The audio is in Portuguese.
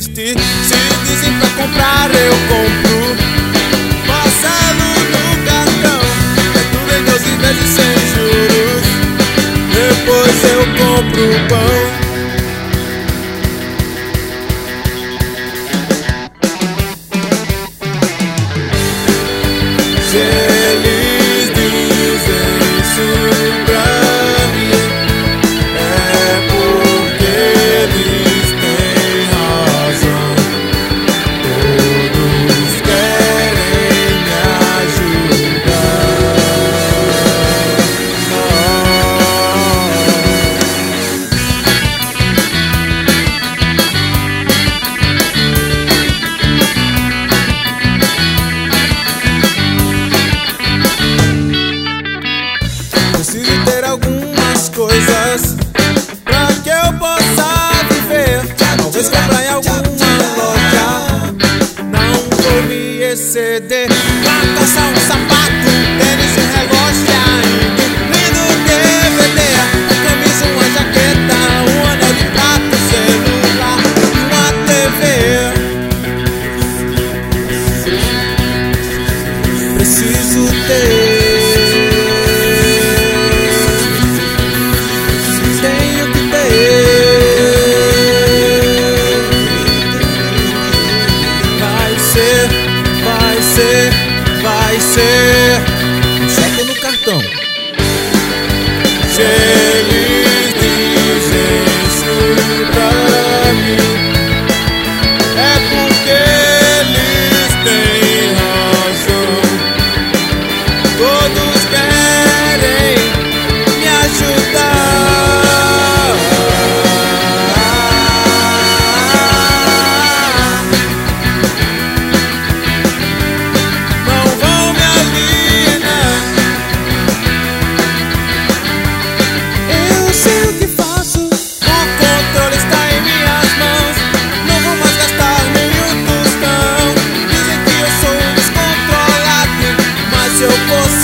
existe. Se dizem pra comprar, eu compro. Parcelo no cartão, é tudo em 12 vezes sem juros. Depois eu compro o pão. Eles dizem isso pra mim, é porque eles têm razão. Todos querem me ajudar. Preciso ter algumas coisas pra que eu possa viver. Talvez comprar em alguma loja, não vou me exceder. Uma calça, um sapato, tênis, um relógio e ainda um lindo DVD. Uma camisa, uma jaqueta, um anel de prata, um celular e uma TV. Preciso ter. Vai ser um cheque no cartão. Se eles dizem isso pra mim, é porque eles têm razão. Todos querem me ajudar. Se eu fosse